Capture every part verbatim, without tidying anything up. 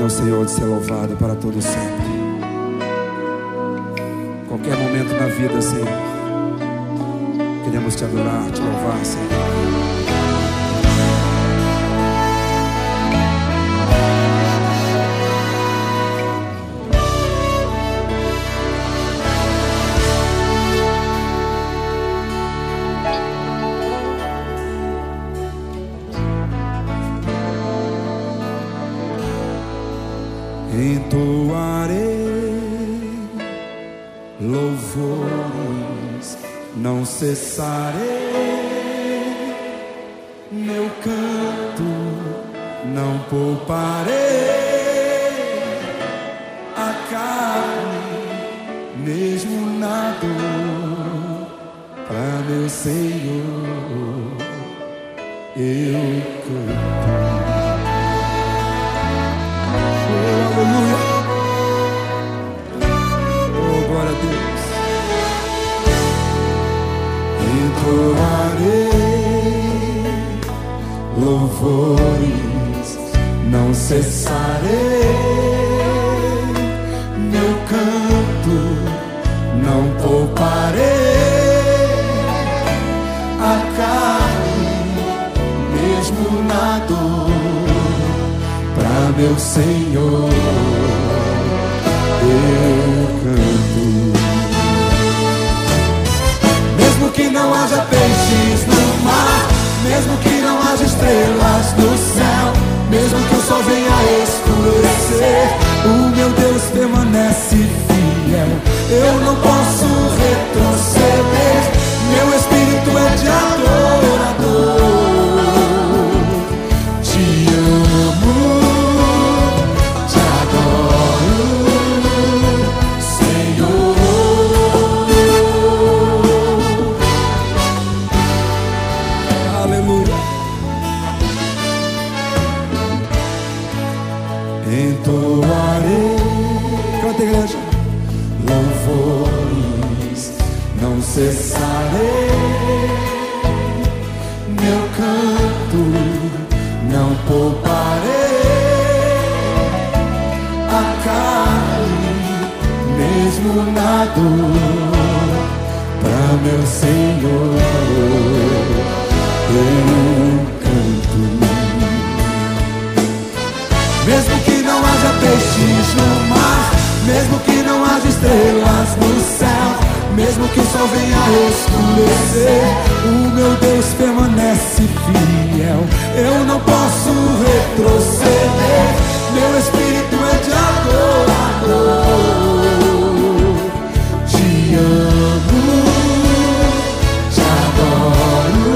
digno, Senhor, de ser louvado para todo sempre. Qualquer momento na vida, Senhor, queremos te adorar, te louvar, Senhor. Entoarei louvores, não cessarei meu canto, não pouparei a carne, mesmo na dor, pra meu Senhor eu canto. Aleluia. Oh, glória a Deus. Entoarei louvores, não cessarei meu canto, não pouparei a carne, mesmo na dor, pra meu Senhor eu canto. Mesmo que não haja peixes no mar, mesmo que não haja estrelas no céu, mesmo que o sol venha escurecer, o meu Deus permanece fiel. Eu não posso retroceder, meu espírito é de adorador. Te amo, louvores, não cessarei meu canto, não pouparei a carne, mesmo na dor, pra meu Senhor eu canto. Mesmo que não haja peixes no mar, mesmo que não haja estrelas no céu, mesmo que o sol venha escurecer, o meu Deus permanece fiel. Eu não posso retroceder, meu espírito é de adorador. Te amo, te adoro,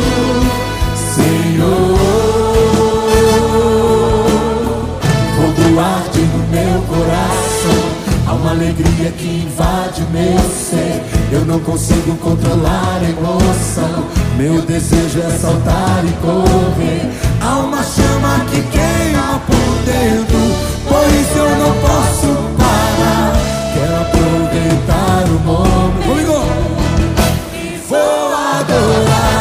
Senhor. Fogo arde no meu coração, há uma alegria que invade meu ser. Eu não consigo controlar a emoção, meu desejo é saltar e correr. Há uma chama que queima por dentro, por isso eu não posso parar. Quero aproveitar o momento, comigo, e vou adorar.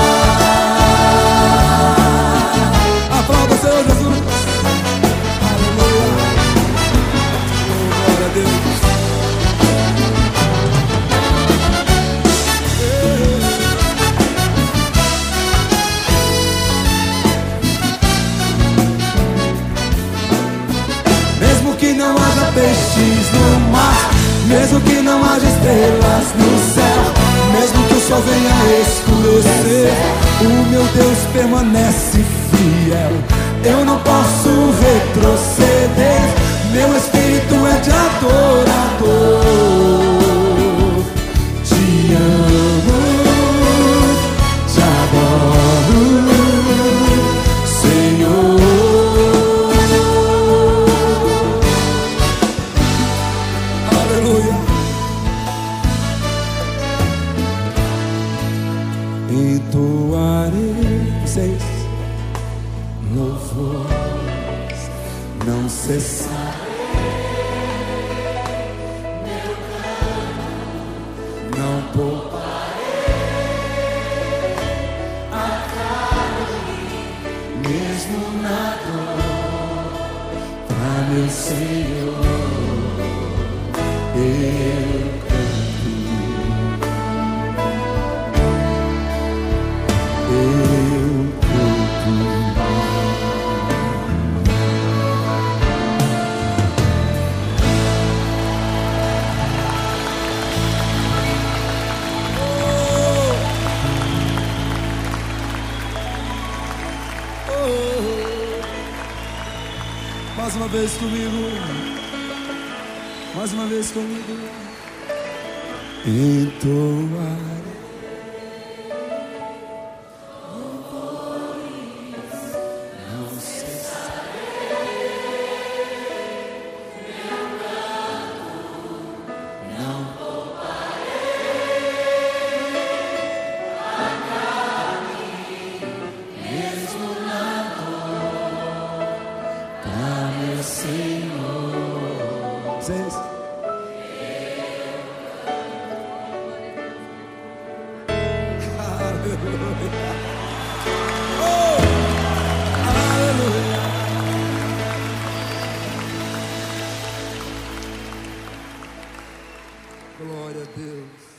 Aplauda o Senhor Jesus. Peixes no mar, mesmo que não haja estrelas no céu, mesmo que o sol venha escurecer, o meu Deus permanece fiel. Eu não posso retroceder, meu espírito é de adorador. Te amo, te adoro, Senhor. Entoarei, vocês, louvores, não cessarei meu canto, não pouparei a carne, mesmo na dor, pra uma vez comigo. Mais uma vez comigo. Entoar não cessarei, meu canto não pouparei, pagar-me mesmo na dor, pra meu Senhor. Vocês? Oh, aleluia. Glória a Deus.